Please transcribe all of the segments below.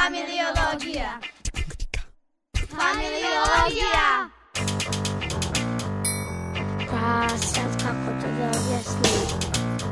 Familiologija. Familiologija. Pa sad kako to da objasnim?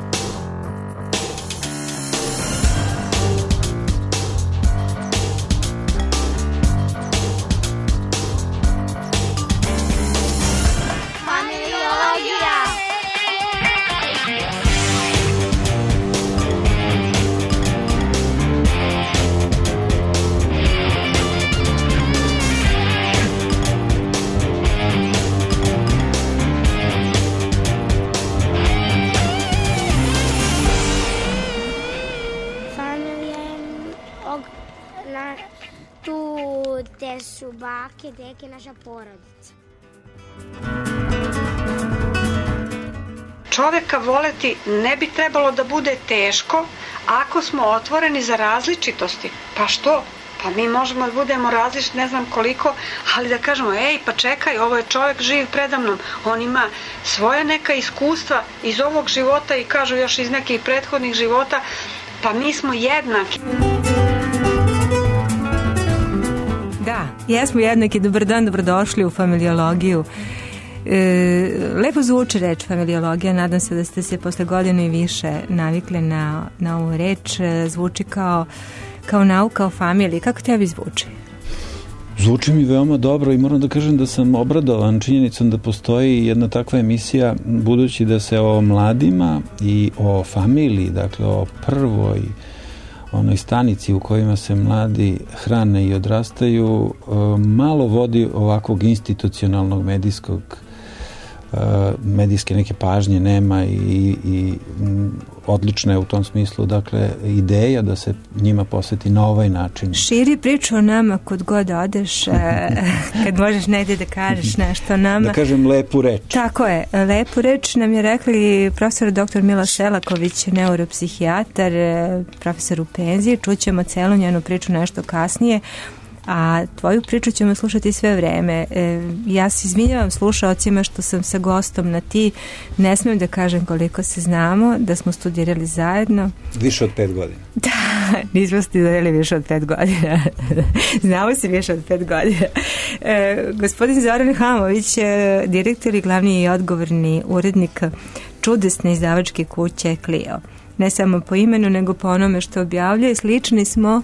Tu gde su bake, deke, naša porodica. Čoveka voleti ne bi trebalo da bude teško ako smo otvoreni za različitosti. Pa što? Pa mi možemo da budemo različiti ne znam koliko, ali da kažemo, ej, pa čekaj, ovo je čovek živ predamnom, on ima svoje neka iskustva iz ovog života i kažu još iz nekih prethodnih života, pa mi smo jednaki. Da, jesmo jednaki. Dobar dan, dobrodošli u familiologiju. Lepo zvuči reč familiologija, nadam se da ste se posle godinu i više navikli na ovu reč. Zvuči kao nauka o familiji. Kako tebi zvuči? Zvuči mi veoma dobro i moram da kažem da sam obradovan činjenicom da postoji jedna takva emisija, budući da se o mladima i o familiji, dakle o prvoj onoj stanici u kojima se mladi hrane i odrastaju, malo vodi ovakvog institucionalnog medijske neke pažnje nema i odlična je u tom smislu, dakle, ideja da se njima posveti na ovaj način. Širi priču o nama kod god odeš, kad možeš negdje da kažeš nešto o nama. Da kažem lepu reč. Tako je, lepu reč nam je rekli profesor dr. Miloš Selaković, neuropsihijatar, profesor u penziji. Čućemo celu njenu priču nešto kasnije, a tvoju priču ćemo slušati sve vreme. Ja se izvinjavam slušaocima što sam sa gostom na ti. Ne smijem da kažem koliko se znamo, da smo studirali zajedno. Više od 5 godina. Da, nismo studirali više od 5 godina. Znamo se više od 5 godina. Gospodin Zoran Hamović, direktor i glavni i odgovorni urednik čudesne izdavačke kuće Clio. Ne samo po imenu, nego po onome što objavljuje. Slični smo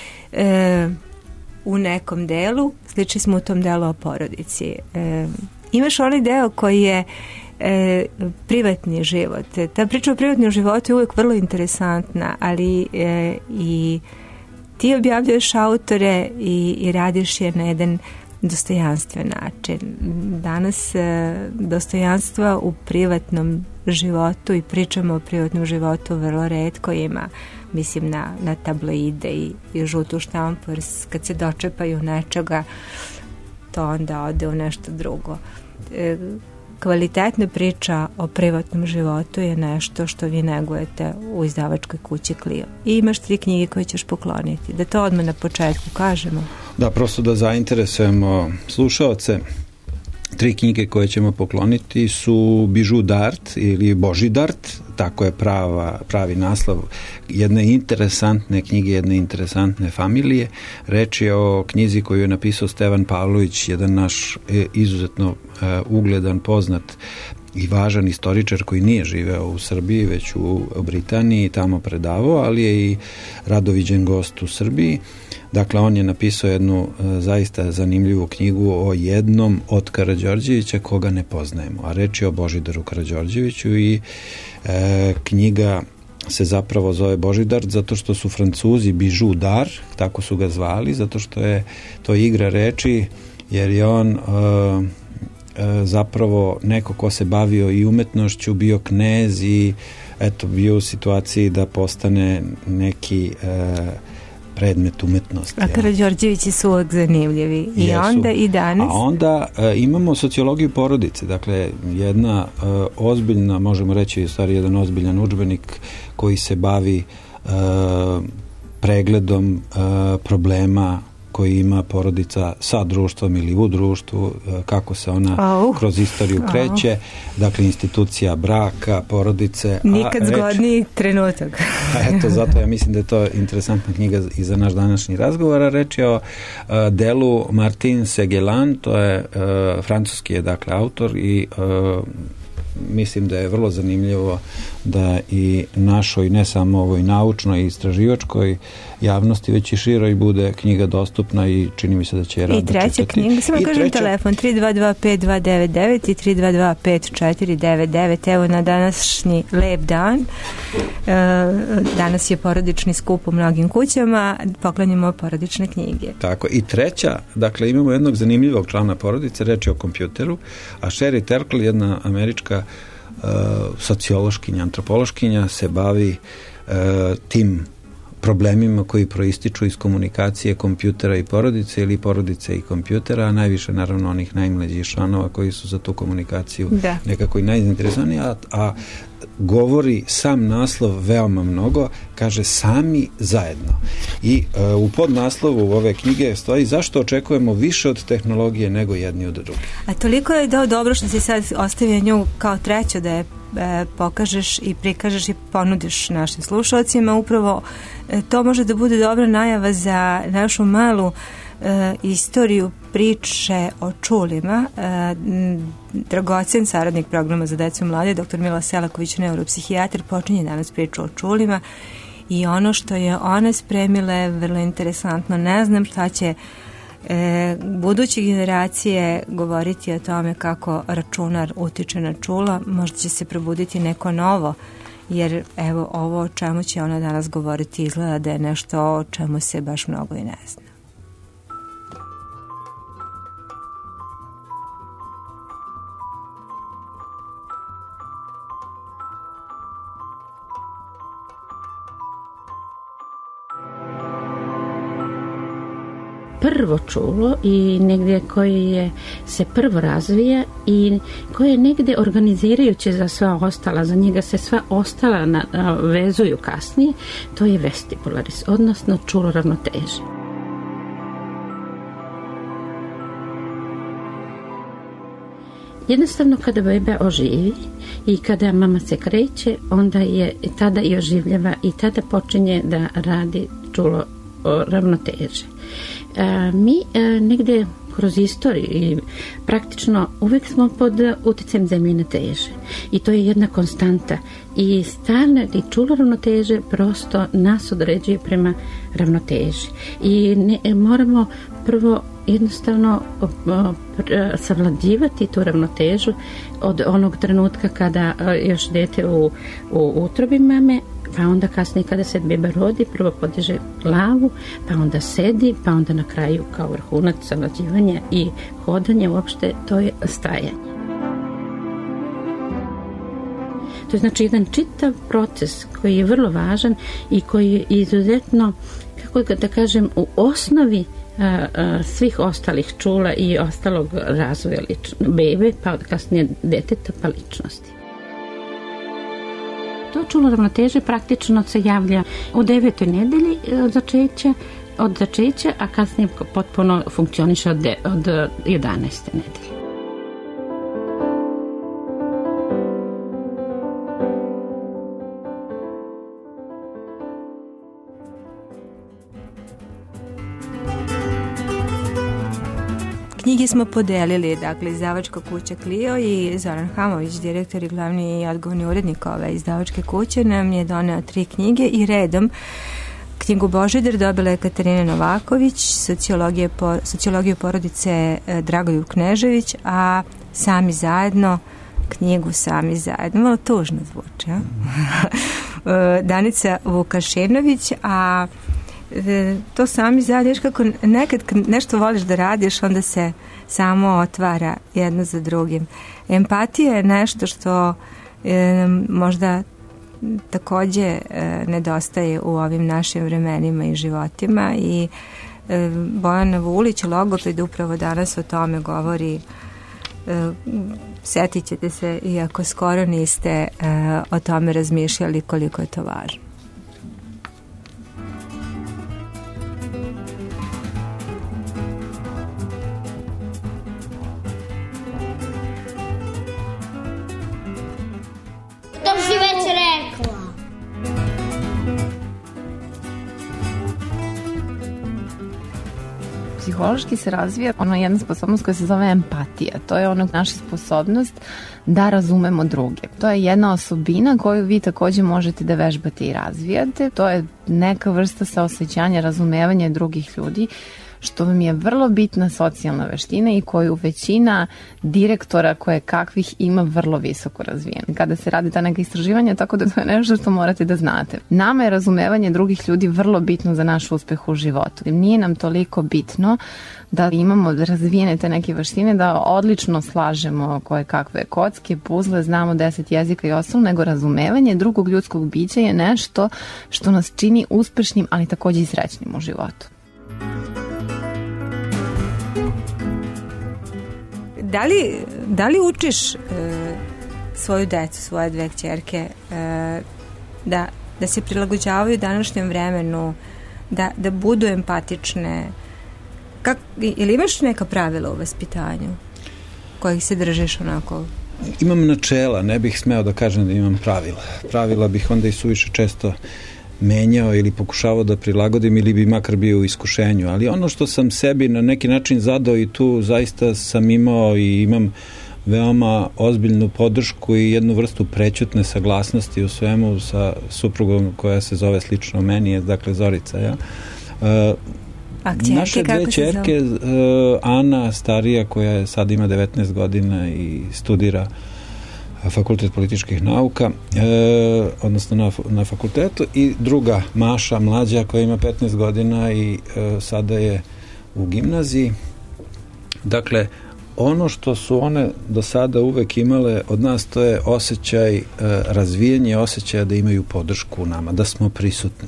u nekom delu, slični smo u tom delu o porodici. Imaš onaj deo koji je privatni život. Ta priča o privatnom životu je uvijek vrlo interesantna, ali i ti objavljuješ autore i radiš je na jedan dostojanstven način. Danas dostojanstva u privatnom životu i pričamo o privatnom životu vrlo retko ima. Mislim na tabloide i žutu štampu, jer kad se dočepaju nečega, to onda ode u nešto drugo. Kvalitetna priča o privatnom životu je nešto što vi negujete u izdavačkoj kući Clio. I imaš 3 knjige koje ćeš pokloniti. Da to odmah na početku kažemo. Da, prosto da zainteresujemo slušaoce. 3 knjige koje ćemo pokloniti su Bižu Dart ili Božji Dart, tako je pravi naslov jedne interesantne knjige, jedne interesantne familije. Reč je o knjizi koju je napisao Stevan Pavlović, jedan naš izuzetno ugledan, poznat i važan istoričar koji nije živeo u Srbiji, već u Britaniji, tamo predavao, ali je i radoviđen gost u Srbiji. Dakle, on je napisao jednu zaista zanimljivu knjigu o jednom od Karađorđevića koga ne poznajemo, a reč je o Božidaru Karađorđeviću i knjiga se zapravo zove Božidar zato što su Francuzi Bižu Dar, tako su ga zvali, zato što je to igra reči, jer je on zapravo neko ko se bavio i umetnošću, bio knez i eto bio u situaciji da postane neki predmet umetnosti. A Karađorđevići su uvek zanimljivi. I jesu. Onda i danas. A onda imamo sociologiju porodice, dakle jedna ozbiljna, možemo reći u stvari jedan ozbiljan udžbenik koji se bavi pregledom problema koji ima porodica sa društvom ili u društvu, kako se ona kroz istoriju kreće, dakle institucija braka, porodice. Nikad zgodniji trenutak. Eto, zato ja mislim da je to interesantna knjiga i za naš današnji razgovor. Reč je o delu Martin Segelan, to je francuski je dakle autor i mislim da je vrlo zanimljivo da i našoj, ne samo ovoj naučnoj i istraživačkoj javnosti, već i široj bude knjiga dostupna i čini mi se da će je rado čitati. I treća knjiga, samo kažem telefon 322-5299 i 322-5499. Evo na današnji lep dan. Danas je porodični skup u mnogim kućama, poklanjamo porodične knjige. Tako, i treća, dakle imamo jednog zanimljivog člana porodice, reč je o kompjuteru, a Sherry Turkle, jedna američka sociološkinja, antropološkinja, se bavi tim problemima koji proističu iz komunikacije kompjutera i porodice ili porodice i kompjutera, a najviše naravno onih najmlađih članova koji su za tu komunikaciju nekako i najzainteresovaniji, a govori sam naslov veoma mnogo, kaže sami zajedno. I u podnaslovu ove knjige stoji zašto očekujemo više od tehnologije nego jedni od drugih. A toliko je dobro što si sad ostavio nju kao treću da je pokažeš i prikažeš i ponudiš našim slušalcima. Upravo to može da bude dobra najava za našu malu istoriju priče o čulima. Dragocen saradnik programa za decu i mlade, dr. Mila Selaković, neuropsihijatar, počinje danas priču o čulima i ono što je ona spremila je vrlo interesantno. Ne znam šta će buduće generacije govoriti o tome kako računar utiče na čula. Možda će se probuditi neko novo, jer evo ovo o čemu će ona danas govoriti izgleda da je nešto o čemu se baš mnogo i ne zna. Prvo čulo i negdje koje se prvo razvija i koje je negdje organizirajuće za sva ostala, za njega se sva ostala vezuju kasnije, to je vestibularis, odnosno čulo ravnoteže. Jednostavno kada beba oživi i kada mama se kreće, onda je tada i oživljava i tada počinje da radi čulo ravnoteže. Mi negdje kroz istoriju i praktično uvijek smo pod utjecajem zemljine teže i to je jedna konstanta i stalno i čulo ravnoteže prosto nas određuje prema ravnoteži i moramo prvo jednostavno savladivati tu ravnotežu od onog trenutka kada još dete u utrobi mame, pa onda kasnije kada se beba rodi, prvo podiže glavu, pa onda sedi, pa onda na kraju kao vrhunac savlađivanja i hodanje, uopšte to je stajanje. To je znači jedan čitav proces koji je vrlo važan i koji je izuzetno, kako da kažem, u osnovi svih ostalih čula i ostalog razvoja bebe, pa kasnije deteta, pa ličnosti. To čulo ravnoteže praktično se javlja u 9. nedelji od začeća, a kasnije potpuno funkcioniše od 11. nedelje. Knjige smo podelili, dakle, izdavačka kuća Clio i Zoran Hamović, direktor i glavni i odgovorni urednik ove izdavačke kuće, nam je doneo 3 knjige i redom knjigu Božidar dobila je Katarina Novaković, sociologiju porodice Dragoljub Knežević, a Sami zajedno, knjigu Sami zajedno, malo tužno zvuči, ja? Danica Vukašinović, a to Sami zajedno, još kako nekad kad nešto voliš da radiš, onda se samo otvara jedno za drugim. Empatija je nešto što možda takođe nedostaje u ovim našim vremenima i životima i Bojana Vulić, logoped, upravo danas o tome govori. Sjetit ćete se, iako skoro niste o tome razmišljali, koliko je to važno. Psihološki se razvija jedna sposobnost koja se zove empatija. To je naša sposobnost da razumemo druge. To je jedna osobina koju vi takođe možete da vežbate i razvijate. To je neka vrsta saosećanja, razumevanja drugih ljudi, što vam je vrlo bitna socijalna veština i koju većina direktora koje kakvih ima vrlo visoko razvijen. Kada se radi ta neka istraživanja, tako da to je nešto što morate da znate. Nama je razumevanje drugih ljudi vrlo bitno za naš uspeh u životu. Nije nam toliko bitno da imamo razvijene te neke veštine, da odlično slažemo koje kakve kocke, puzle, znamo 10 jezika i ostalo, nego razumevanje drugog ljudskog bića je nešto što nas čini uspešnim, ali takođe i srećnim u životu. Da li učiš svoju decu, svoje dve kćerke da se prilagođavaju današnjem vremenu, da budu empatične? Ili imaš neka pravila u vaspitanju kojih se držiš onako? Imam načela, ne bih smeo da kažem da imam pravila. Pravila bih onda i suviše često menjao ili pokušavao da prilagodim ili bi makar bio u iskušenju, ali ono što sam sebi na neki način zadao i tu zaista sam imao i imam veoma ozbiljnu podršku i jednu vrstu prećutne saglasnosti u svemu sa suprugom koja se zove slično meni, dakle Zorica, ja. Naše dve ćerke, Ana starija koja sad ima 19 godina i studira Fakultet političkih nauka, odnosno na fakultetu, i druga Maša, mlađa, koja ima 15 godina i sada je u gimnaziji. Dakle, ono što su one do sada uvek imale od nas, to je osjećaj, razvijanje osjećaja da imaju podršku u nama, da smo prisutni.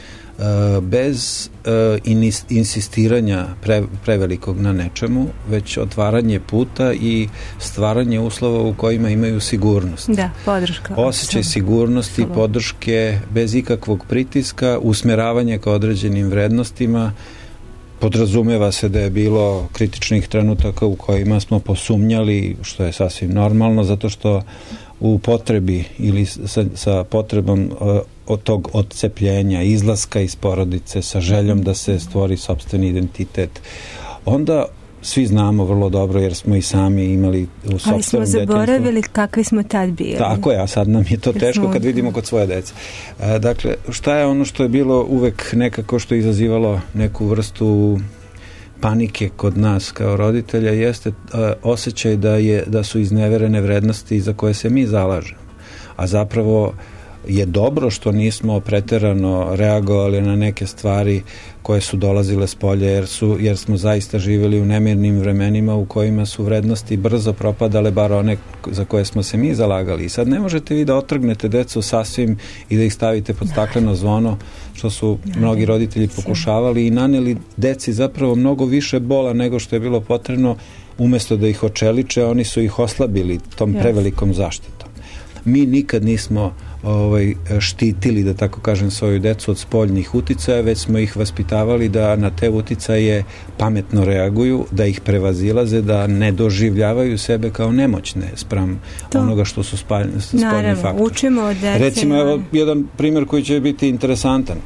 Bez insistiranja prevelikog na nečemu, već otvaranje puta i stvaranje uslova u kojima imaju sigurnost. Da, podrška. Osjećaj sigurnosti, podrške, bez ikakvog pritiska, usmeravanje ka određenim vrednostima. Podrazumeva se da je bilo kritičnih trenutaka u kojima smo posumnjali, što je sasvim normalno, zato što u potrebi ili sa potrebom od tog odcepljenja, izlaska iz porodice, sa željom da se stvori sopstveni identitet, onda svi znamo vrlo dobro, jer smo i sami imali u sopstvenom detinjstvu. Ali smo zaboravili kakvi smo tad bili. Tako je, a sad nam je to teško kad vidimo kod svoje dece. Dakle, šta je ono što je bilo uvek nekako što je izazivalo neku vrstu panike kod nas kao roditelja, jeste osjećaj da su izneverene vrednosti za koje se mi zalažemo. A zapravo je dobro što nismo preterano reagovali na neke stvari koje su dolazile s polja, jer smo zaista živjeli u nemirnim vremenima u kojima su vrednosti brzo propadale, bar one za koje smo se mi zalagali. I sad ne možete vi da otrgnete decu sasvim i da ih stavite pod stakleno zvono, što su mnogi roditelji pokušavali i naneli deci zapravo mnogo više bola nego što je bilo potrebno. Umesto da ih očeliče, oni su ih oslabili tom prevelikom zaštitom. Mi nikad nismo štitili, da tako kažem, svoju decu od spoljnih uticaja, već smo ih vaspitavali da na te uticaje pametno reaguju, da ih prevazilaze, da ne doživljavaju sebe kao nemoćne spram onoga što su spoljni faktori. Učimo od dece. Recimo, evo jedan primjer koji će biti interesantan.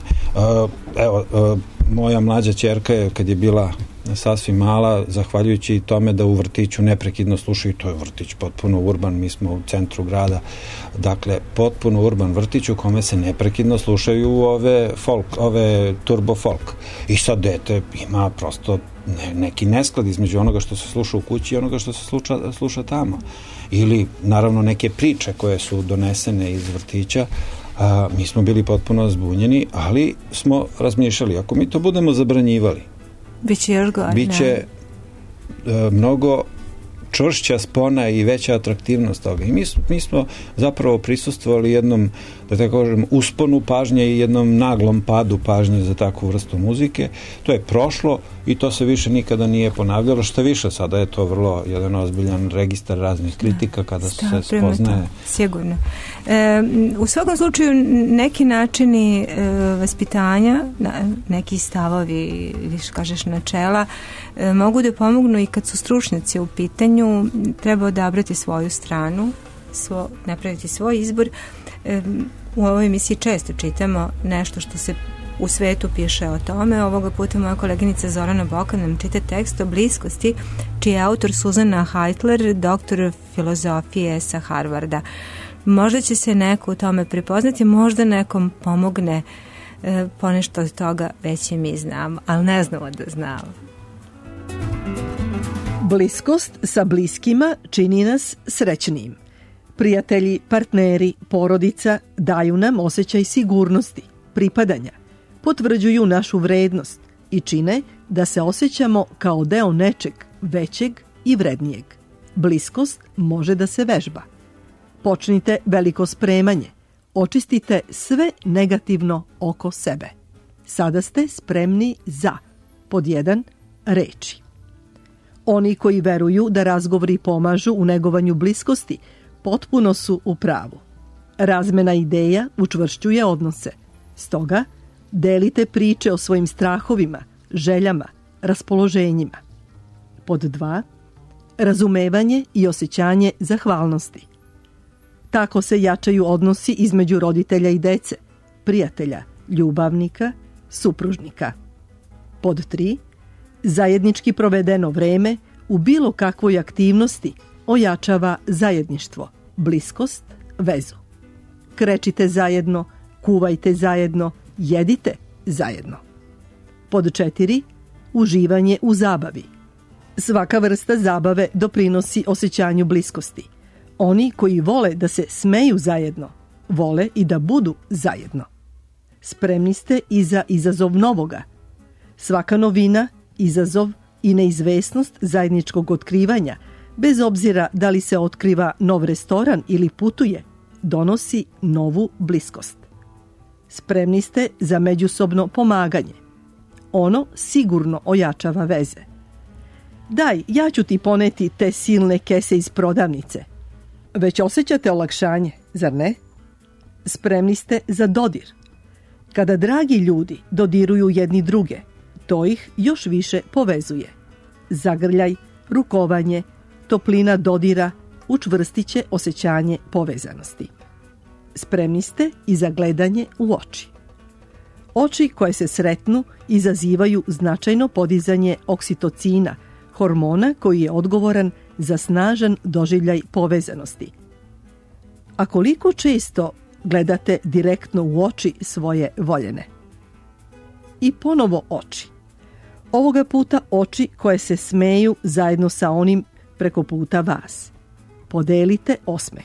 Moja mlađa ćerka je, kad je bila sasvim mala, zahvaljujući tome da u vrtiću neprekidno slušaju, to je vrtić potpuno urban, mi smo u centru grada, dakle potpuno urban vrtić u kome se neprekidno slušaju ove turbo folk. I sad dete ima prosto neki nesklad između onoga što se sluša u kući i onoga što se sluša tamo. Ili naravno neke priče koje su donesene iz vrtića. Mi smo bili potpuno zbunjeni, ali smo razmišljali, ako mi to budemo zabranjivali, biće mnogo čvršća spona i veća atraktivnost toga. I mi smo zapravo prisustvovali jednom, da tako kažem, usponu pažnje i jednom naglom padu pažnje za takvu vrstu muzike. To je prošlo i to se više nikada nije ponavljalo. Što više, sada je to vrlo jedan ozbiljan registar raznih kritika kada se spoznaje. Sigurno. U svakom slučaju neki načini vaspitanja, neki stavovi, više kažeš načela, mogu da pomognu i kad su stručnjaci u pitanju. Treba odabrati svoju stranu, napraviti svoj izbor. U ovoj emisiji često čitamo nešto što se u svetu piše o tome. Ovoga puta moja koleginica Zorana Bokan nam čita tekst o bliskosti, čiji je autor Suzana Heitler, doktor filozofije sa Harvarda. Možda će se neko u tome prepoznati, možda nekom pomogne, ponešto od toga već i mi znamo, ali ne znamo da znamo. Bliskost sa bliskima čini nas srećnijim. Prijatelji, partneri, porodica daju nam osjećaj sigurnosti, pripadanja, potvrđuju našu vrednost i čine da se osjećamo kao deo nečeg većeg i vrednijeg. Bliskost može da se vežba. Počnite veliko spremanje. Očistite sve negativno oko sebe. Sada ste spremni za pod 1. reči. Oni koji veruju da razgovori pomažu u negovanju bliskosti, potpuno su u pravu. Razmena ideja učvršćuje odnose. Stoga, delite priče o svojim strahovima, željama, raspoloženjima. Pod 2. Razumevanje i osjećanje zahvalnosti. Tako se jačaju odnosi između roditelja i dece, prijatelja, ljubavnika, supružnika. Pod 3. Zajednički provedeno vreme u bilo kakvoj aktivnosti ojačava zajedništvo, bliskost, vezu. Krečite zajedno, kuvajte zajedno, jedite zajedno. Pod 4. Uživanje u zabavi. Svaka vrsta zabave doprinosi osjećanju bliskosti. Oni koji vole da se smeju zajedno, vole i da budu zajedno. Spremni ste i za izazov novoga. Svaka novina, izazov i neizvesnost zajedničkog otkrivanja, bez obzira da li se otkriva nov restoran ili putuje, donosi novu bliskost. Spremni ste za međusobno pomaganje. Ono sigurno ojačava veze. Daj, ja ću ti poneti te silne kese iz prodavnice. Već osjećate olakšanje, zar ne? Spremni ste za dodir. Kada dragi ljudi dodiruju jedni druge, to ih još više povezuje. Zagrljaj, rukovanje, toplina dodira učvrstit će osjećanje povezanosti. Spremni ste i za gledanje u oči. Oči koje se sretnu izazivaju značajno podizanje oksitocina, hormona koji je odgovoran za snažan doživljaj povezanosti. A koliko često gledate direktno u oči svoje voljene? I ponovo oči. Ovoga puta oči koje se smeju zajedno sa onim preko puta vas. Podelite osmeh.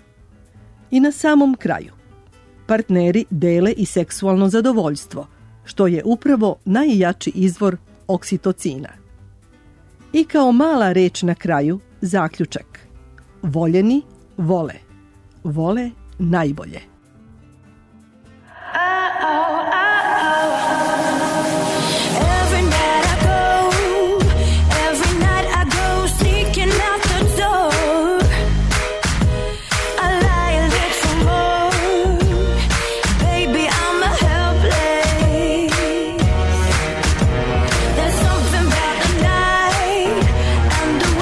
I na samom kraju, partneri dele i seksualno zadovoljstvo, što je upravo najjači izvor oksitocina. I kao mala reč na kraju, zaključak. Voljeni vole. Vole najbolje.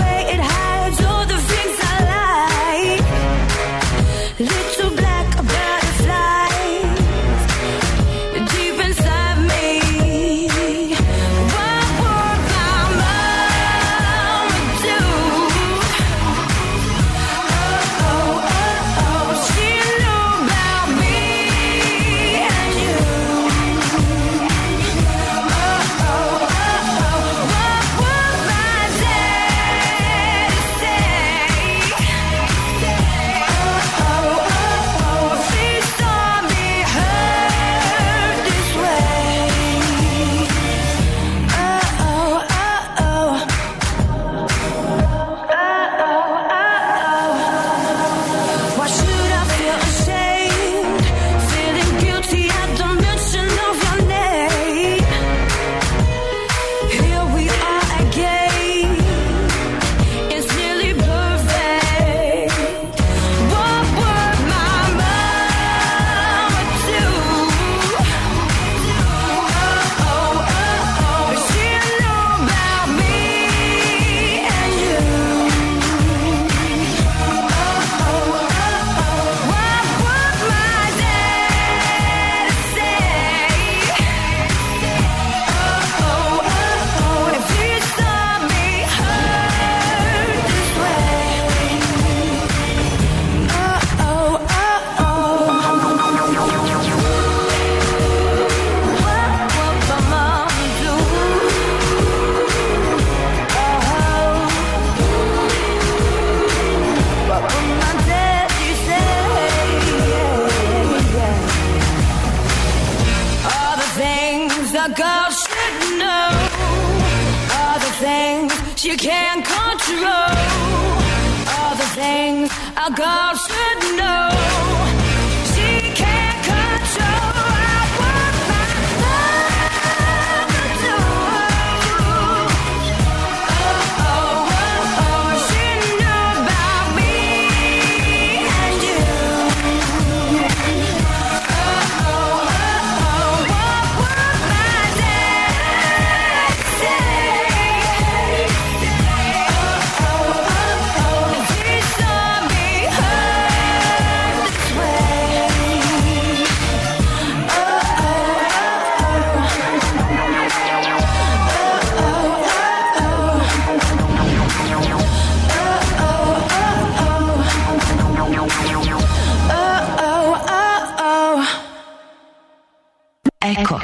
Little black bird. a girl should know all the things she can't control. All the things a girl should know. She can't control. I want my love to do. Oh, oh, oh, oh. She knew about me and you. Oh, oh, oh, oh. What would my dad say? Oh, oh, oh. If he saw me hurt this way. Oh, Eko.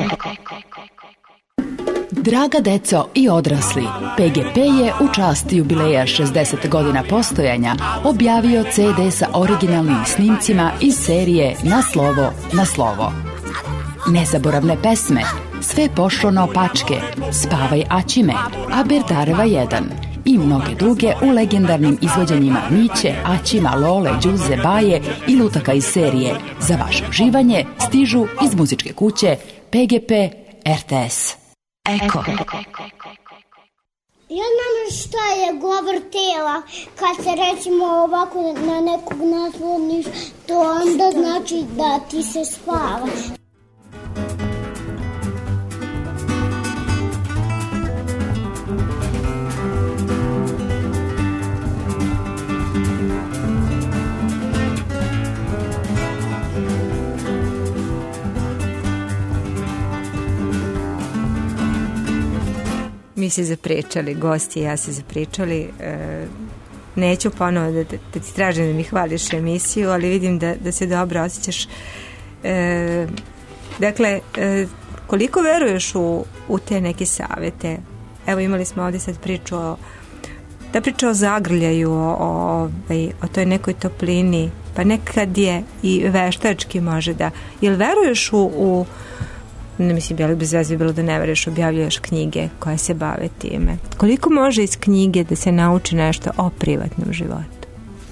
Draga deco i odrasli, PGP je u čast jubileja 60 godina postojanja objavio CD sa originalnim snimcima iz serije Na slovo, na slovo. Nezaboravne pesme, Sve pošlo naopačke, Spavaj Aćime, Aberdareva 1 i mnoge druge u legendarnim izvođenjima Miće, Aćima, Lole, Đuze, Baje i lutaka iz serije. Za vaše uživanje stižu iz muzičke kuće PGP RTS. Eko. Ja znam šta je govor tela. Kad se recimo ovako na nekog nasloniš, to onda znači da ti se spava. Mi se zapričali, gosti i ja se zapričali. Neću ponovo da ti tražim da mi hvališ emisiju, ali vidim da se dobro osjećaš. Dakle, koliko veruješ u te neke savete? Evo, imali smo ovdje sad priču o zagrljaju, o toj nekoj toplini, pa nekad je i veštački može da... Jel veruješ u ne mislim, bilo bez veze bilo da ne veruješ, objavljuješ knjige koje se bave time. Koliko može iz knjige da se nauči nešto o privatnom životu?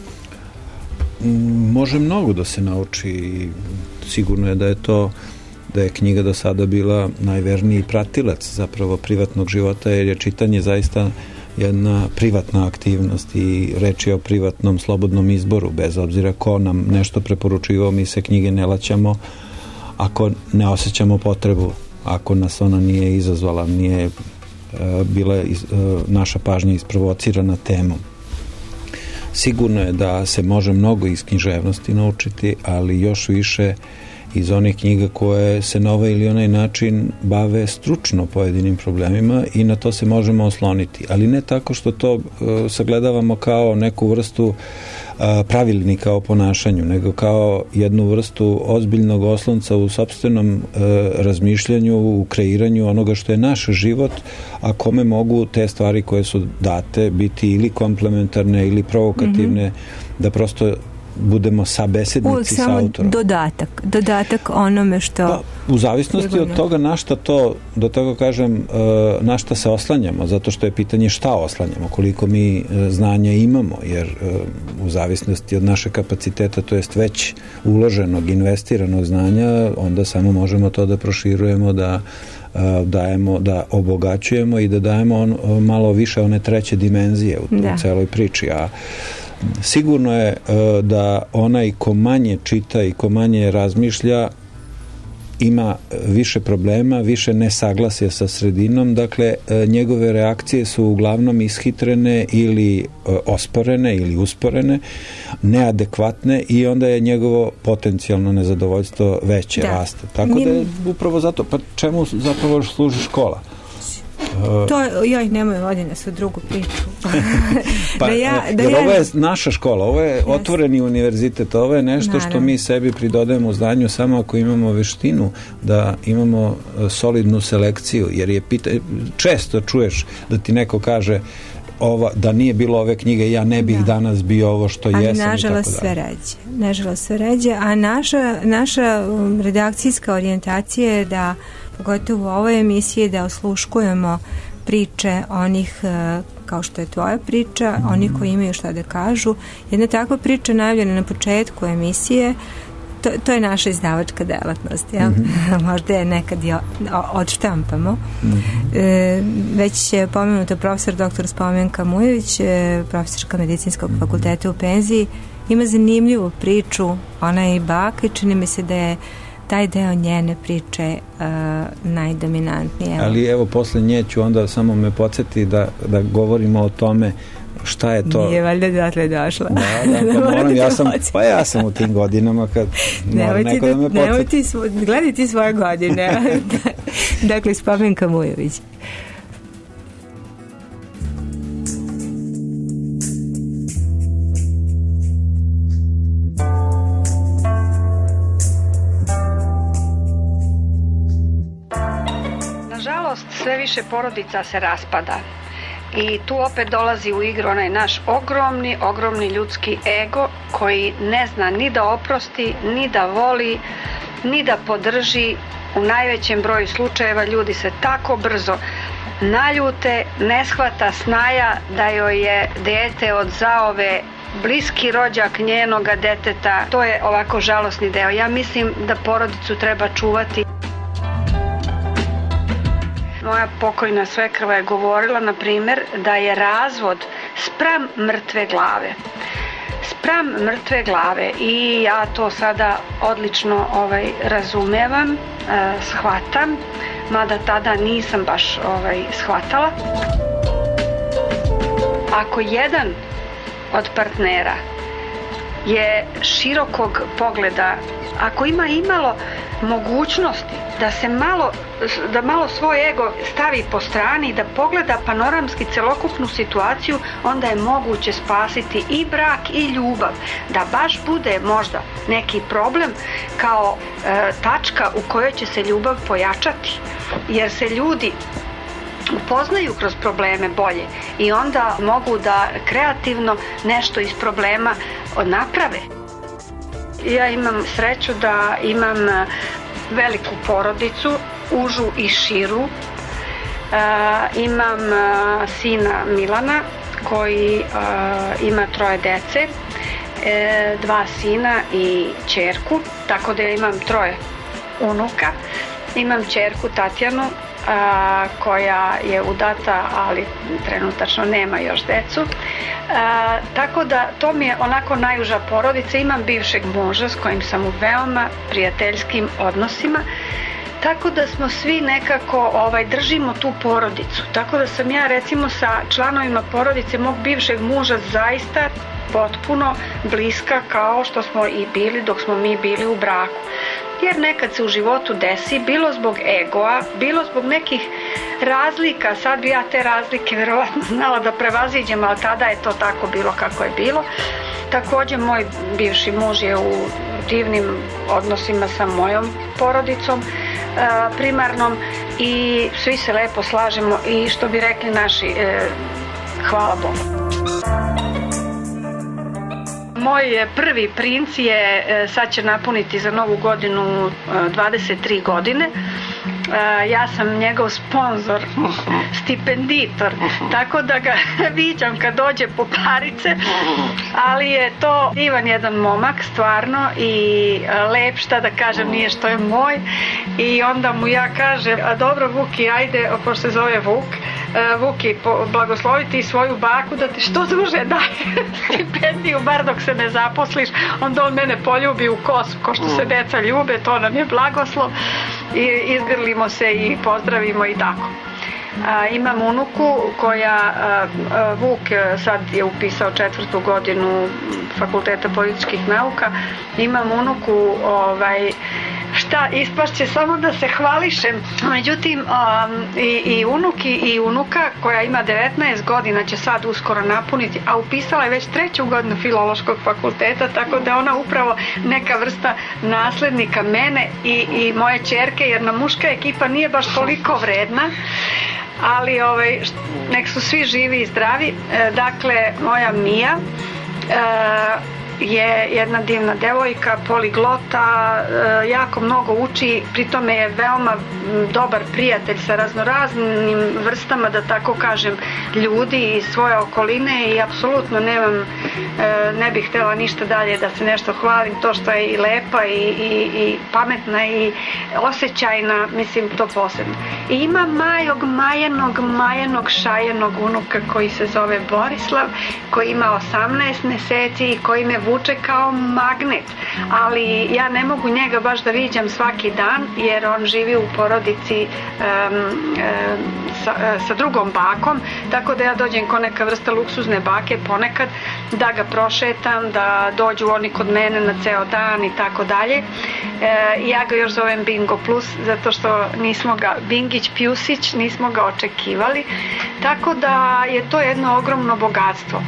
Može mnogo da se nauči. Sigurno je da je knjiga do sada bila najverniji pratilac zapravo privatnog života, jer je čitanje zaista jedna privatna aktivnost i reč je o privatnom slobodnom izboru, bez obzira ko nam nešto preporučivao, mi se knjige ne laćamo ako ne osjećamo potrebu, ako nas ona nije izazvala, nije bila naša pažnja isprovocirana temom. Sigurno je da se može mnogo iz književnosti naučiti, ali još više iz onih knjiga koje se na ovaj ili onaj način bave stručno pojedinim problemima i na to se možemo osloniti. Ali ne tako što to sagledavamo kao neku vrstu pravilnika o ponašanju, nego kao jednu vrstu ozbiljnog oslonca u sopstvenom razmišljanju, u kreiranju onoga što je naš život, a kome mogu te stvari koje su date biti ili komplementarne ili provokativne, da prosto budemo sabesednici sa autorom. Dodatak onome što... Pa, u zavisnosti od toga na šta to, do toga kažem, na šta se oslanjamo, zato što je pitanje šta oslanjamo, koliko mi znanja imamo, jer u zavisnosti od naše kapaciteta, to jest već uloženog, investiranog znanja, onda samo možemo to da proširujemo, da dajemo, da obogaćujemo i da dajemo malo više one treće dimenzije u celoj priči, a sigurno je da onaj ko manje čita i ko manje razmišlja ima više problema, više nesaglasja sa sredinom, dakle njegove reakcije su uglavnom ishitrene ili osporene ili usporene, neadekvatne i onda je njegovo potencijalno nezadovoljstvo veće, raste. Tako da je upravo zato, pa čemu zapravo služi škola? Nemoj vodi nas u drugu priču. Ovo je naša škola, ovo je otvoreni univerzitet, ovo je nešto što mi sebi pridodajemo u znanju samo ako imamo veštinu da imamo solidnu selekciju, jer je često čuješ da ti neko kaže da nije bilo ove knjige, ja ne bih danas bio ovo što jesam. Ali nažalost sve ređe, a naša redakcijska orijentacija je da pogotovo u ovoj emisiji, da osluškujemo priče onih, kao što je tvoja priča, oni koji imaju šta da kažu. Jedna takva priča najavljena na početku emisije, to je naša izdavačka delatnost, jel? Možda je nekad odštampamo. Već je pomenuta profesor dr. Spomenka Mujović, profesorka Medicinskog fakulteta u penziji, ima zanimljivu priču, ona je i baka i čini mi se da je taj deo njene priče najdominantniji. Ali evo, posle nje ću onda samo me podsjeti da govorimo o tome šta je to. Nije valjda dotle došla. Da, moram, ja sam u tim godinama kad mora neko da me podsjeti. Gledaj ti svoje godine. Dakle, Spomenka Mujović. Nažalost, sve više porodica se raspada. I tu opet dolazi u igru onaj naš ogromni ljudski ego koji ne zna ni da oprosti, ni da voli, ni da podrži. U najvećem broju slučajeva ljudi se tako brzo naljute, ne shvata snaja da joj je dete od zaove bliski rođak njenoga deteta. To je ovako žalosni deo. Ja mislim da porodicu treba čuvati. Moja pokojna svekrva je govorila, na primjer, da je razvod spram mrtve glave. Spram mrtve glave. I ja to sada odlično razumevam, shvatam, mada tada nisam baš shvatala. Ako jedan od partnera je širokog pogleda, ako ima imalo mogućnosti da malo svoj ego stavi po strani i da pogleda panoramski celokupnu situaciju, onda je moguće spasiti i brak i ljubav. Da baš bude možda neki problem kao tačka u kojoj će se ljubav pojačati, jer se ljudi upoznaju kroz probleme bolje i onda mogu da kreativno nešto iz problema naprave. Ja imam sreću da imam veliku porodicu, užu i širu. Imam sina Milana koji ima 3 dece, 2 sina i ćerku, tako da ja imam 3 unuka. Imam ćerku Tatjanu koja je udata, ali trenutačno nema još decu. Tako da to mi je onako najuža porodica. Imam bivšeg muža s kojim sam u veoma prijateljskim odnosima, tako da smo svi nekako držimo tu porodicu. Tako da sam ja recimo sa članovima porodice mog bivšeg muža zaista potpuno bliska, kao što smo i bili dok smo mi bili u braku. Jer nekad se u životu desi, bilo zbog egoa, bilo zbog nekih razlika, sad bi ja te razlike verovatno znala da prevaziđem, ali tada je to tako bilo kako je bilo. Također moj bivši muž je u divnim odnosima sa mojom porodicom primarnom i svi se lepo slažemo i što bi rekli naši, hvala Bogu. Moj prvi princ je, sad će napuniti za novu godinu 23 godine. Ja sam njegov sponzor, stipenditor, tako da ga viđam kad dođe po parice, ali je to divan jedan momak, stvarno, i lep, šta da kažem, nije što je moj. I onda mu ja kažem, a dobro Vuki, ajde, pošto se zove Vuki, blagosloviti svoju baku da ti što duže daje stipendiju, bar dok se ne zaposliš, onda on mene poljubi u kosu, ko što se deca ljube, to nam je blagoslov. I izgrlimo se i pozdravimo i tako. Imam unuku koja, Vuk sad je upisao 4. godinu Fakulteta političkih nauka. Imam unuku, šta, ispašće samo da se hvališem. Međutim, i unuki i unuka koja ima 19 godina će sad uskoro napuniti, a upisala je već 3. godinu Filološkog fakulteta, tako da ona upravo neka vrsta naslednika mene i moje ćerke, jer na muška ekipa nije baš toliko vredna. Ali nek su svi živi i zdravi. Dakle, moja Mija je jedna divna devojka, poliglota, jako mnogo uči, pritome je veoma dobar prijatelj sa raznoraznim vrstama, da tako kažem, ljudi iz svoje okoline i apsolutno ne bih htjela ništa dalje da se nešto hvalim, to što je i lepa i pametna i osjećajna, mislim to posebno. I ima majenog šajenog unuka koji se zove Borislav, koji ima 18 meseci i koji me vuče kao magnet, ali ja ne mogu njega baš da viđam svaki dan jer on živi u porodici sa drugom bakom, tako da ja dođem ko neka vrsta luksuzne bake ponekad da ga prošetam, da dođu oni kod mene na ceo dan i tako dalje. Ja ga još zovem Bingo Plus zato što nismo ga, Bingić Pjusić, nismo ga očekivali, tako da je to jedno ogromno bogatstvo.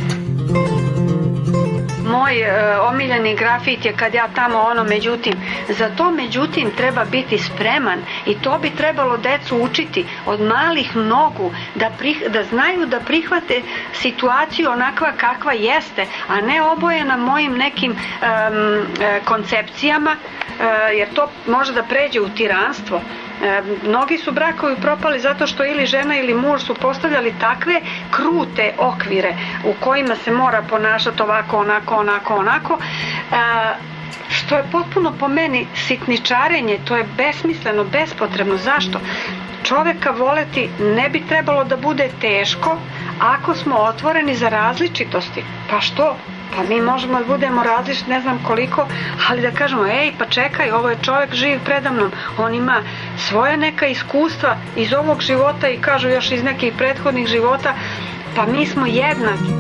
Moj omiljeni grafit je kad ja tamo za to međutim treba biti spreman i to bi trebalo decu učiti od malih nogu da znaju da prihvate situaciju onakva kakva jeste, a ne obojena mojim nekim koncepcijama, jer to može da pređe u tiranstvo. Mnogi su brakovi propali zato što ili žena ili muž su postavljali takve krute okvire u kojima se mora ponašati ovako, onako, što je potpuno po meni sitničarenje, to je besmisleno, bespotrebno. Zašto? Čoveka voleti ne bi trebalo da bude teško ako smo otvoreni za različitosti. Pa što? Pa mi možemo da budemo različiti ne znam koliko, ali da kažemo, ej, pa čekaj, ovo je čovjek živ predamnom, on ima svoje neka iskustva iz ovog života i kažu još iz nekih prethodnih života, pa mi smo jednaki.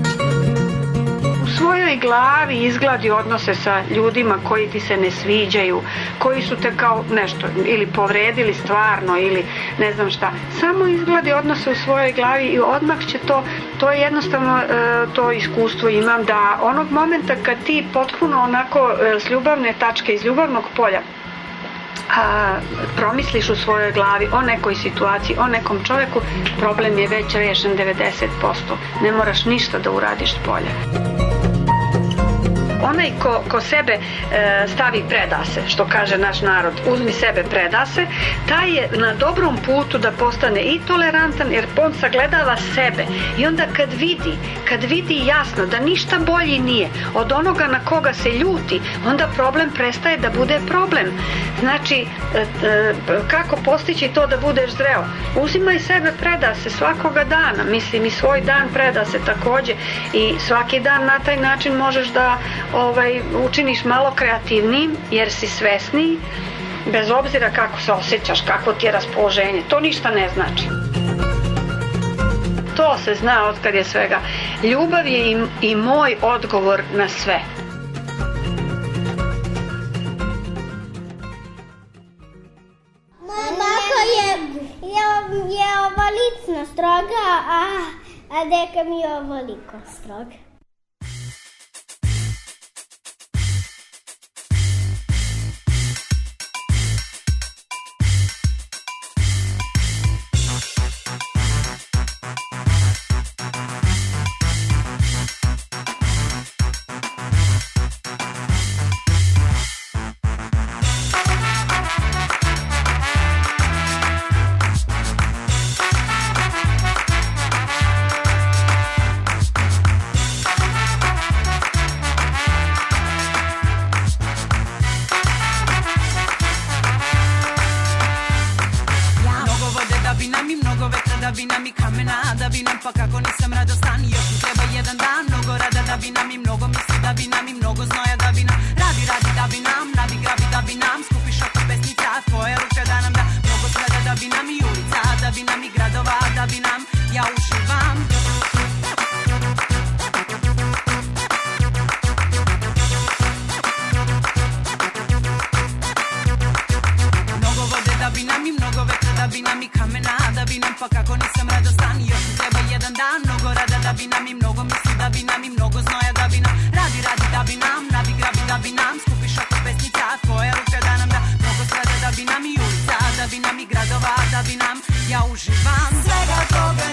U svojoj glavi izgladi odnose sa ljudima koji ti se ne sviđaju, koji su te kao nešto ili povredili stvarno ili ne znam šta. Samo izgladi odnose u svojoj glavi i odmah će to je jednostavno to iskustvo imam da onog momenta kad ti potpuno onako s ljubavne tačke, iz ljubavnog polja promisliš u svojoj glavi o nekoj situaciji, o nekom čovjeku, problem je već rešen 90%. Ne moraš ništa da uradiš s polja. Onaj ko sebe stavi preda se, što kaže naš narod, uzmi sebe preda se, taj je na dobrom putu da postane i tolerantan jer on sagledava sebe i onda kad vidi jasno da ništa bolji nije od onoga na koga se ljuti, onda problem prestaje da bude problem. Znači, kako postići to da budeš zreo? Uzimaj sebe preda se svakoga dana, mislim i svoj dan preda se također i svaki dan na taj način možeš da učiniš malo kreativnijim jer si svesniji, bez obzira kako se osjećaš, kako ti je raspoloženje, to ništa ne znači. To se zna od kad je svega. Ljubav je i moj odgovor na sve. Moja baka je ovolicno stroga, a deka mi je ovoliko stroga.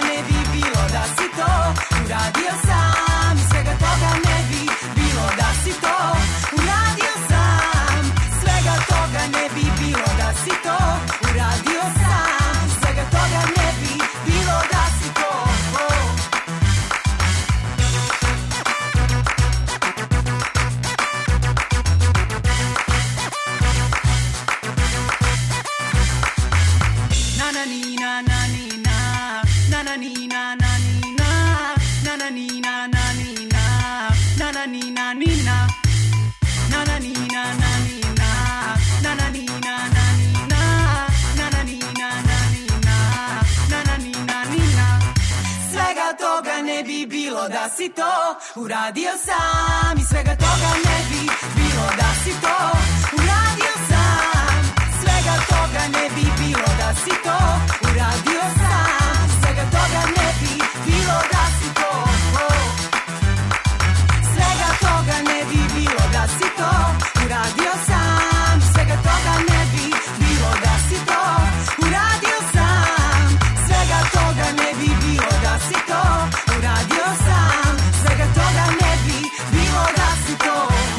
Svega toga ne bi bilo da si Da si to uradio sam i svega toga ne bi bilo da si to uradio sam, svega toga ne bi bilo da si to uradio sam, svega toga ne bi bilo da si to, svega toga ne bi bilo da si to uradio sam, svega toga ne bi bilo da si to uradio sam, svega toga ne bi bilo da si to uradio sam, svega toga ne bi bilo da si to.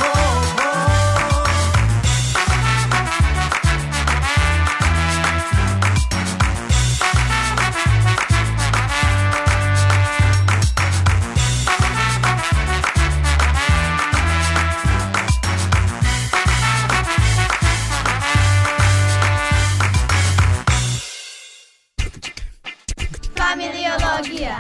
Familiologija.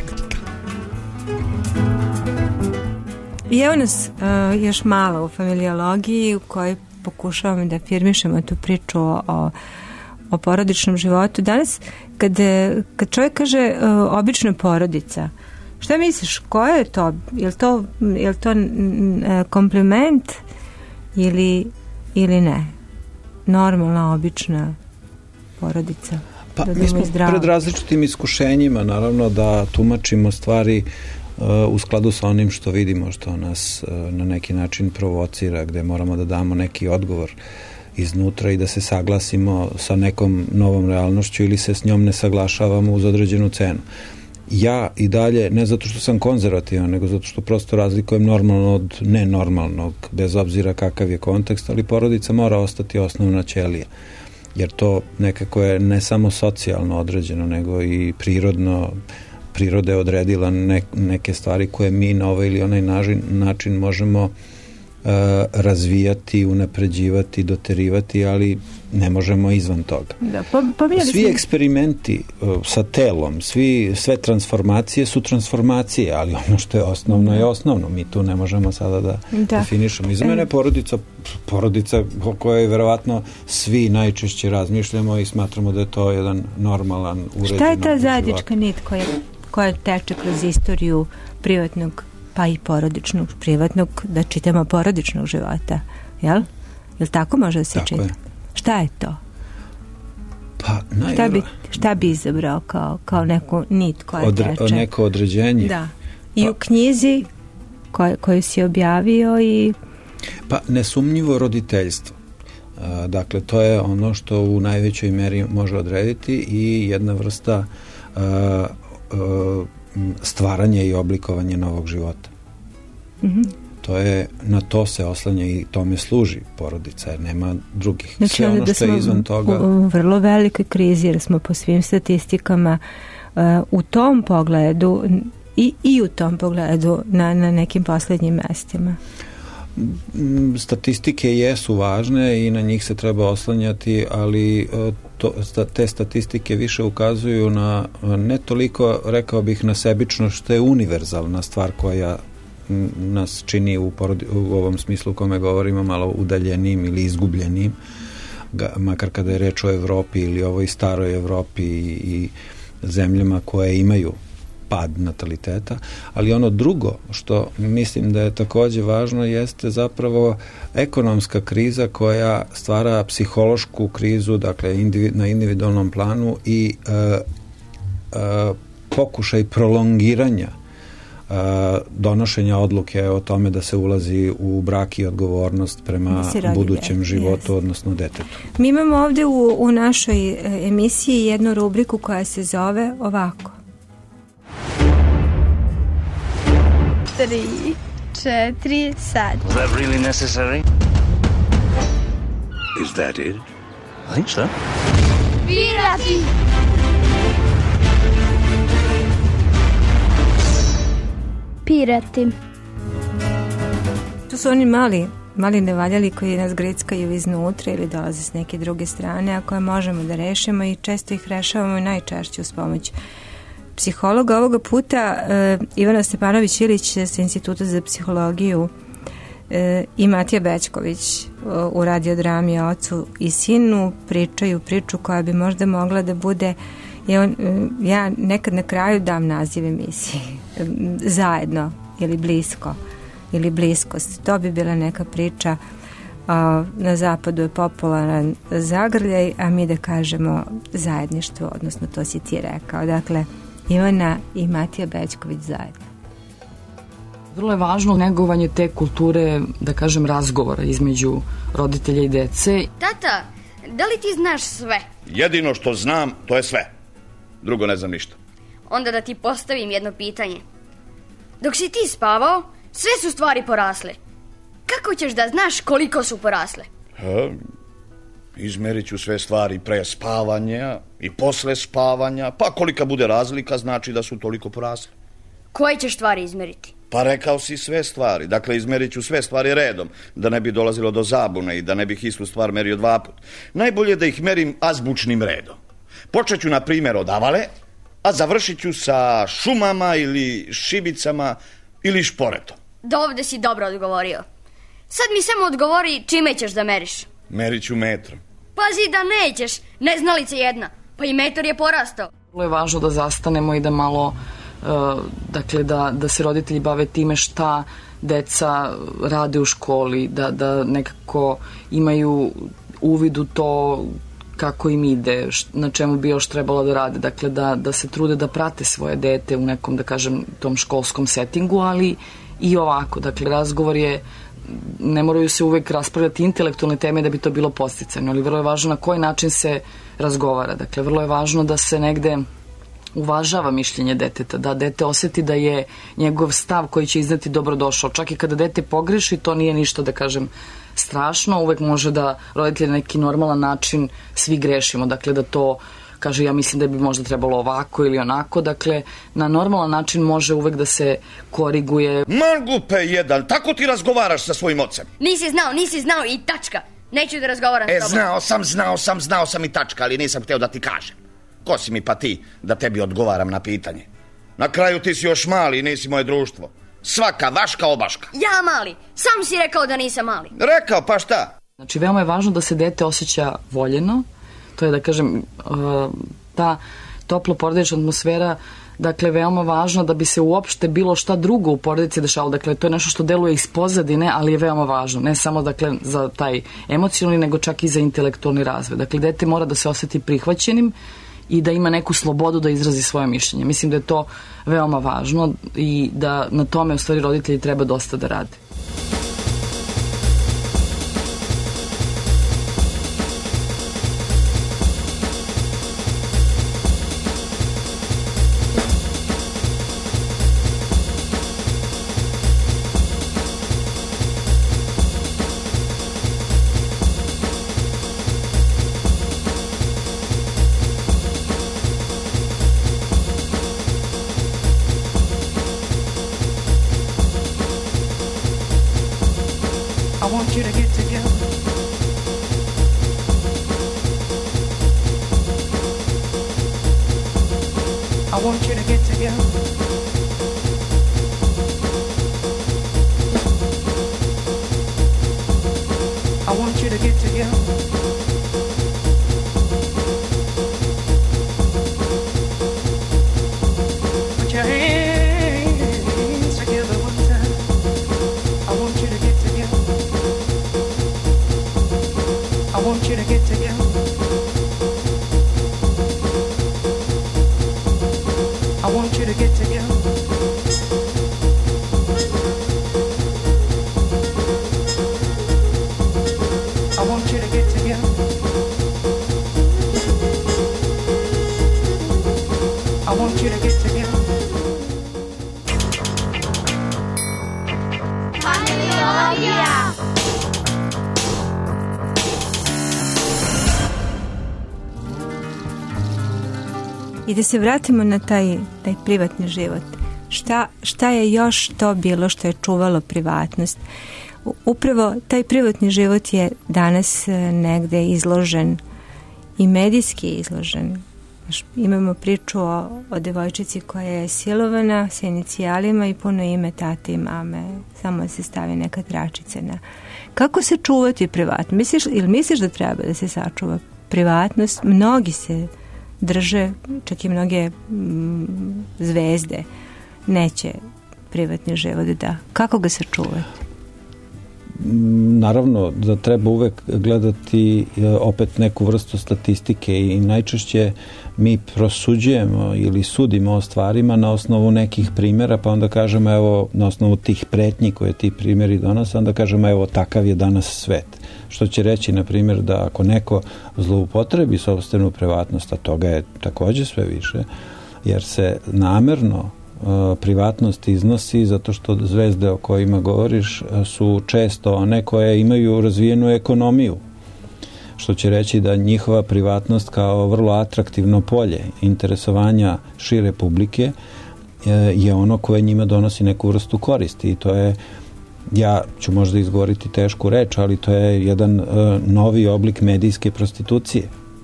I evo nas još malo u familiologiji u kojoj pokušavamo da afirmišemo tu priču o porodičnom životu. Danas kad čovjek kaže obična porodica, šta misliš, koja je to? Je li to kompliment ili ne? Normalna, obična porodica. Pa mi smo pred različitim iskušenjima, naravno da tumačimo stvari u skladu sa onim što vidimo, što nas na neki način provocira, gde moramo da damo neki odgovor iznutra i da se saglasimo sa nekom novom realnošću ili se s njom ne saglašavamo uz određenu cenu. Ja i dalje, ne zato što sam konzervativan, nego zato što prosto razlikujem normalno od nenormalnog, bez obzira kakav je kontekst, ali porodica mora ostati osnovna ćelija. Jer to nekako je ne samo socijalno određeno, nego i prirodno. Priroda je odredila neke stvari koje mi na ovaj ili onaj način možemo razvijati, unapređivati, doterivati, ali ne možemo izvan toga. Da, svi eksperimenti sa telom, sve transformacije su transformacije, ali ono što je osnovno je osnovno. Mi tu ne možemo sada da definišemo. Iz mene porodica o kojoj verovatno svi najčešće razmišljamo i smatramo da je to jedan normalan, uređen. Šta je ta zajednička nit koja teče kroz istoriju privatnog pa i porodičnog, privatnog, da čitamo porodičnog života, jel? Jel tako može da se čita? Šta je to? Pa, šta bi izabrao kao neku nit koja teče? Neko određenje? Da. I u knjizi koju si objavio i... Pa, nesumnjivo roditeljstvo. Dakle, to je ono što u najvećoj meri može odrediti i jedna vrsta stvaranje i oblikovanje novog života. Na to se oslanja i tome služi porodica, jer nema drugih. Znači, sve ono što je izvan toga... U vrlo velikoj krizi, jer smo po svim statistikama u tom pogledu i u tom pogledu na nekim poslednjim mestima. Statistike jesu važne i na njih se treba oslanjati, ali te statistike više ukazuju na ne toliko, rekao bih, na sebičnost, što je univerzalna stvar koja nas čini u ovom smislu u kome govorimo malo udaljenim ili izgubljenim, makar kada je reč o Evropi ili ovoj staroj Evropi i zemljama koje imaju pad nataliteta, ali ono drugo što mislim da je takođe važno jeste zapravo ekonomska kriza koja stvara psihološku krizu, dakle na individualnom planu i pokušaj prolongiranja donošenja odluke o tome da se ulazi u brak i odgovornost prema budućem životu, odnosno detetu. Mi imamo ovde u našoj emisiji jednu rubriku koja se zove ovako. 3, 4, sad. Was that really necessary? Is that it? I think so. Pirati! Pirati. To su oni mali nevaljali koji nas grickaju iznutra ili dolaze s neke druge strane, a koje možemo da rešimo i često ih rešavamo i najčešće uz pomoć psihologa. Ovoga puta Ivana Stepanović-Ilić sa Instituta za psihologiju i Matija Bećković u radiodrami Ocu i sinu pričaju priču koja bi možda mogla da bude, ja nekad na kraju dam naziv emisiji, zajedno ili blisko ili bliskost. To bi bila neka priča. Na zapadu je popularan zagrljaj, a mi da kažemo zajedništvo, odnosno to si ti rekao. Dakle, Ivana i Matija Bećković zajedno. Vrlo je važno negovanje te kulture, da kažem, razgovora između roditelja i dece. Tata, da li ti znaš sve? Jedino što znam, to je sve. Drugo ne znam ništa. Onda da ti postavim jedno pitanje. Dok si ti spavao, sve su stvari porasle. Kako ćeš da znaš koliko su porasle? Izmerit ću sve stvari pre spavanja i posle spavanja, pa kolika bude razlika znači da su toliko porasle. Koje ćeš stvari izmeriti? Pa rekao si sve stvari, dakle izmerit ću sve stvari redom, da ne bi dolazilo do zabune i da ne bih istu stvar merio 2 puta. Najbolje da ih merim azbučnim redom. Počet ću na primjer od avale, a završit ću sa šumama ili šibicama ili šporetom. Do ovde si dobro odgovorio. Sad mi samo odgovori čime ćeš da meriš. Merit ću metrom. Pazi da nećeš, neznalica jedna, pa i metar je porastao. Vrlo je važno da zastanemo i da malo, dakle da se roditelji bave time šta deca rade u školi, da nekako imaju uvid u to kako im ide, na čemu bi još trebalo da rade, dakle da se trude da prate svoje dete u nekom, da kažem, tom školskom settingu, ali i ovako, dakle razgovor je, ne moraju se uvek raspravljati intelektualne teme da bi to bilo podsticajno, ali vrlo je važno na koji način se razgovara, dakle vrlo je važno da se negde uvažava mišljenje deteta, da dete oseti da je njegov stav koji će izneti dobrodošao, čak i kada dete pogreši, to nije ništa, da kažem, strašno, uvek može da roditelji na neki normalan način svi grešimo, dakle da to kaže ja mislim da bi možda trebalo ovako ili onako, dakle na normalan način može uvek da se koriguje. Mangupe jedan, tako ti razgovaraš sa svojim ocem? Nisi znao i tačka, neću da razgovaram s tobom. Znao sam i tačka, ali nisam hteo da ti kažem. Ko si mi pa ti da tebi odgovaram na pitanje? Na kraju ti si još mali i nisi moje društvo. Svaka vaška obaška. Ja mali, sam si rekao da nisam mali. Rekao, pa šta? Znači veoma je važno da se dete osjeća voljeno, to je da kažem ta toplo porodična atmosfera, dakle veoma važno da bi se uopšte bilo šta drugo u porodici dešavalo, dakle to je nešto što deluje iz pozadine, ali je veoma važno, ne samo dakle za taj emocionalni, nego čak i za intelektualni razvoj. Dakle dete mora da se osjeti prihvaćenim i da ima neku slobodu da izrazi svoje mišljenje. Mislim da je to veoma važno i da na tome u stvari roditelji treba dosta da rade. I da se vratimo na taj privatni život. Šta je još to bilo što je čuvalo privatnost? Upravo taj privatni život je danas negde izložen i medijski izložen. Imamo priču o devojčici koja je silovana sa inicijalima i puno ime tate i mame. Samo se stavi neka tračica na... Kako se čuvati privatnost? Misliš da treba da se sačuva privatnost? Mnogi se drže, čak i mnoge zvezde neće privatni život da. Kako ga sačuvati? Naravno da treba uvek gledati opet neku vrstu statistike i najčešće mi prosuđujemo ili sudimo o stvarima na osnovu nekih primjera, pa onda kažemo evo na osnovu tih pretnji koje ti primjeri donose, onda kažemo evo takav je danas svet. Što će reći na primjer da ako neko zloupotrebi sopstvenu privatnost, a toga je takođe sve više, jer se namerno privatnost iznosi zato što zvezde o kojima govoriš su često one koje imaju razvijenu ekonomiju, što će reći da njihova privatnost kao vrlo atraktivno polje interesovanja šire publike je ono koje njima donosi neku vrstu koristi i to je, ja ću možda izgovoriti tešku reč, ali to je jedan novi oblik medijske prostitucije,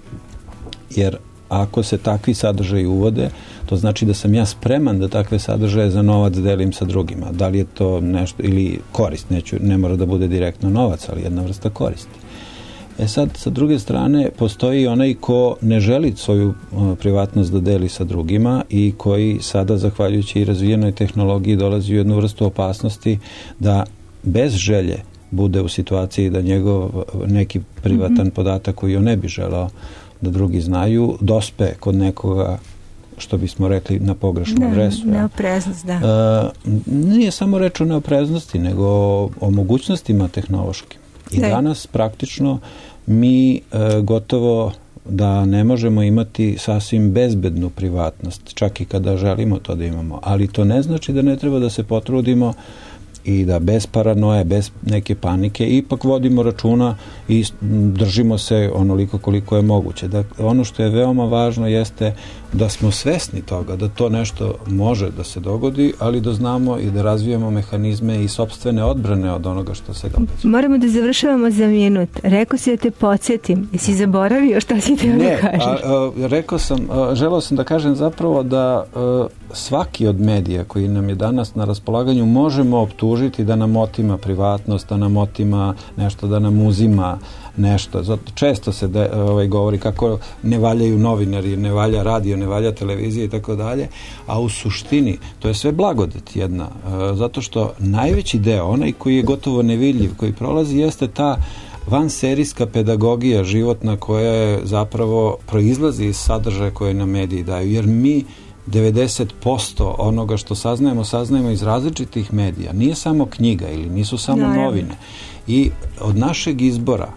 jer ako se takvi sadržaji uvode, to znači da sam ja spreman da takve sadržaje za novac delim sa drugima. Da li je to nešto, ili korist, ne mora da bude direktno novac, ali jedna vrsta koristi. Sad, sa druge strane, postoji onaj ko ne želi svoju privatnost da deli sa drugima i koji sada, zahvaljujući i razvijenoj tehnologiji, dolazi u jednu vrstu opasnosti da bez želje bude u situaciji da njegov neki privatan podatak koji on ne bi želao da drugi znaju, dospe kod nekoga, što bismo rekli, na pogrešnu adresu. Neopreznost, da. Nije samo reč o neopreznosti, nego o mogućnostima tehnološkim. I danas praktično mi gotovo da ne možemo imati sasvim bezbednu privatnost, čak i kada želimo to da imamo. Ali to ne znači da ne treba da se potrudimo i da bez paranoje, bez neke panike ipak vodimo računa i držimo se onoliko koliko je moguće. Ono što je veoma važno jeste da smo svesni toga, da to nešto može da se dogodi, ali da znamo i da razvijemo mehanizme i sopstvene odbrane od onoga što se događa. Moramo da završavamo za minut. Rekao si da te podsjetim. Jesi zaboravio šta si te da kažeš? Želeo sam da kažem zapravo da svaki od medija koji nam je danas na raspolaganju možemo optužiti da nam otima privatnost, da nam otima nešto, da nam uzima nešto. Često se govori kako ne valjaju novinari, ne valja radio, ne valja televizija i tako dalje, a u suštini to je sve blagodet jedna, zato što najveći deo, onaj koji je gotovo nevidljiv, koji prolazi, jeste ta vanserijska pedagogija životna koja je zapravo proizlazi iz sadržaja koje nam mediji daju, jer mi 90% onoga što saznajemo iz različitih medija. Nije samo knjiga ili nisu samo novine. I od našeg izbora,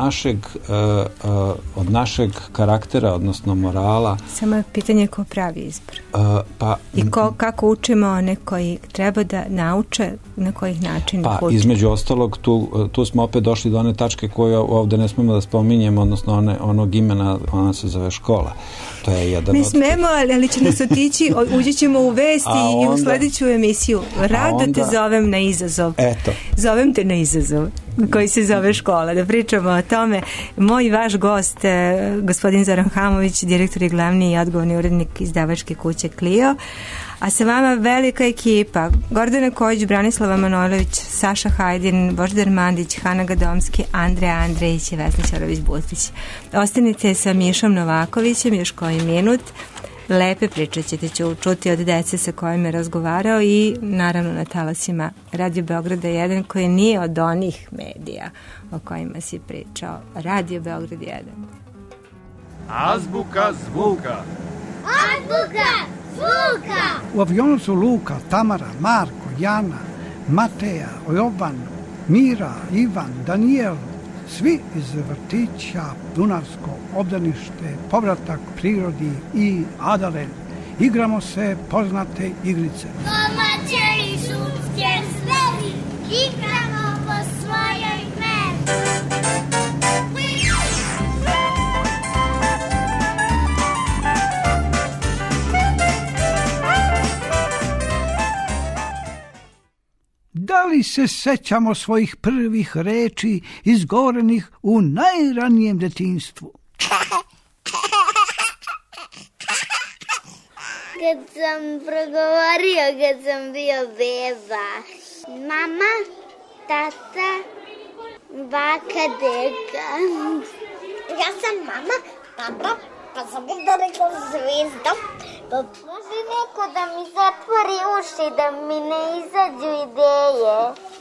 od našeg karaktera, odnosno morala. Samo je pitanje ko pravi izbor. I kako učimo one koji treba da nauče, na kojih načina uče. Između ostalog, tu smo opet došli do one tačke koje ovde ne smemo da spominjemo, odnosno onog imena, ona se zove škola. To je jedan ne smemo, ali će nas otići, uđi ćemo u vesti i u sledeću emisiju. Rado te zovem na izazov. Eto. Zovem te na izazov koji se zove škola, da pričamo o tome. Moj vaš gost, gospodin Zoran Hamović, direktor i glavni i odgovorni urednik izdavačke kuće Clio, a sa vama velika ekipa: Gordana Kojić, Branislava Manojlović, Saša Hajdin, Božidar Mandić, Hana Gadomski, Andreja Andrejić i Vesna Ćorović-Bustić. Ostanite sa Mišom Novakovićem još koji minut. Lepe priče ćete čuti od dece sa kojim je razgovarao i naravno na talasima Radio Beograda 1 koji nije od onih medija o kojima si pričao. Radio Beograd 1. Azbuka zvuka. Azbuka zvuka. U avionu su Luka, Tamara, Marko, Jana, Mateja, Jovan, Mira, Ivan, Daniel, svi iz vrtića, Dunavsko obdanište, povratak prirodi i Adalen. Igramo se poznate igrice. Domaće i šumske zveri, igramo po svojoj meri. Da li li se sećamo svojih prvih reči izgovorenih u najranijem detinjstvu? Kad sam progovorio, kad sam bio beba. Mama, tata, baka, deka. Ja sam mama, tata, pa sam onda rekla zvezda. Pa može neko da mi zatvori uši, da mi ne izađu ideje.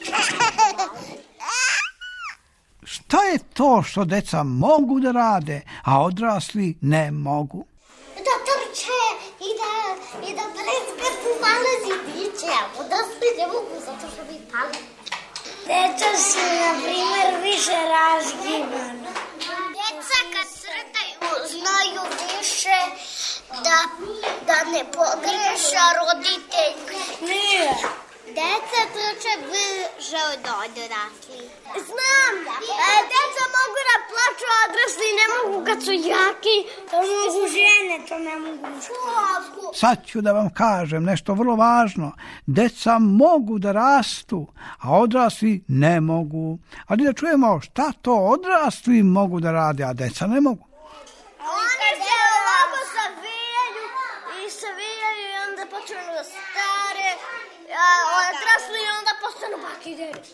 Šta je to što deca mogu da rade, a odrasli ne mogu? Da trče i da preskaču male zidiće, a odrasli ne mogu zato što bi pali. Deca su, na primer, više razgibana. Deca kad crtaju znaju više da ne pogreša roditelj. Nije. Deca trče brže od odraslih. Znam. Deca mogu da plaču, a odrasli ne mogu kad su jaki. To mogu žene, to ne mogu muškarci. Sad ću da vam kažem nešto vrlo važno. Deca mogu da rastu, a odrasli ne mogu. Ali da čujemo šta to odrasli mogu da rade, a deca ne mogu. Oni se ovako savijaju i onda počnu da stare, a odrasli i onda postanu baki i dede.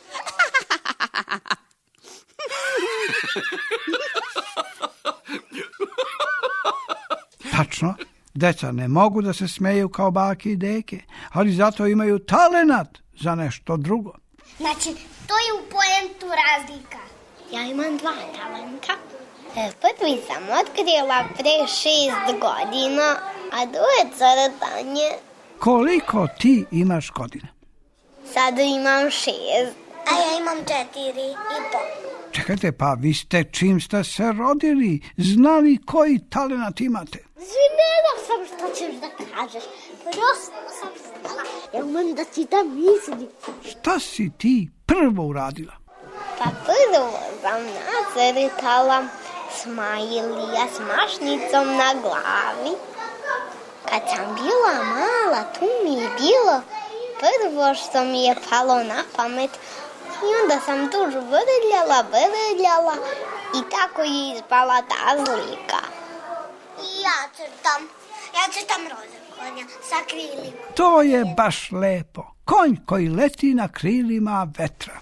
Tačno, deca ne mogu da se smeju kao bake i deke, ali zato imaju talenat za nešto drugo. Znači, to je u poentu razlika. Ja imam 2 talenta. Prvi sam otkrila pre 6 godina, a drugo crtanje. Koliko ti imaš godina? Sad imam 6, a ja imam 4,5. Čekajte, pa vi ste čim ste se rodili znali koji talenat imate? Znala sam što ćeš da kažeš. Prosto sam znala. Ja umem da čitam misli. Šta si ti prvo uradila? Pa prvo sam nacrtala smajlija s mašnicom na glavi. Kad sam bila mala, tu mi je bilo prvo što mi je palo na pamet. I onda sam tužu vrljala i tako je ispala ta slika. I ja crtam roze konja sa krilima. To je baš lepo. Konj koji leti na krilima vetra.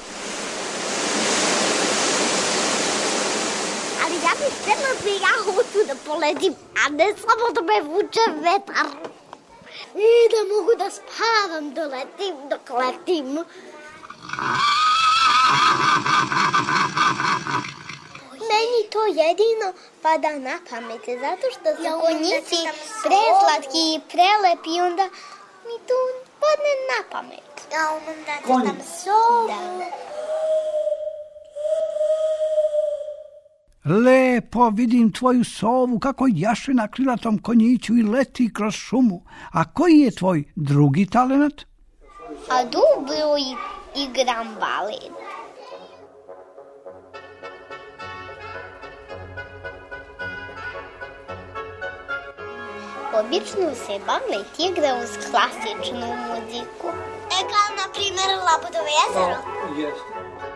Ali ja bih htjela da ja hoću da poletim, a ne samo da me vuče vetar. I da mogu da spavam, da letim, dok letim. Meni to jedino pada na pamet, zato što su konjici preslatki i prelepi i onda mi to padne na pamet. Ja umem da crtam sovu. Lepo vidim tvoju sovu kako jaše na krilatom konjiću i leti kroz šumu. A koji je tvoj drugi talenat? A dobro igram balet. Obično se balet igra uz klasičnu muziku. Kao na primjer Labudovo jezero. Jeste.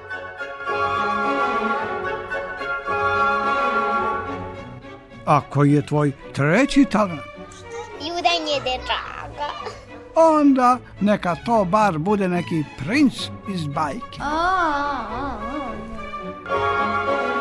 A koji je tvoj treći talent? Jurenje dečaka. Onda neka to bar bude neki princ iz bajke.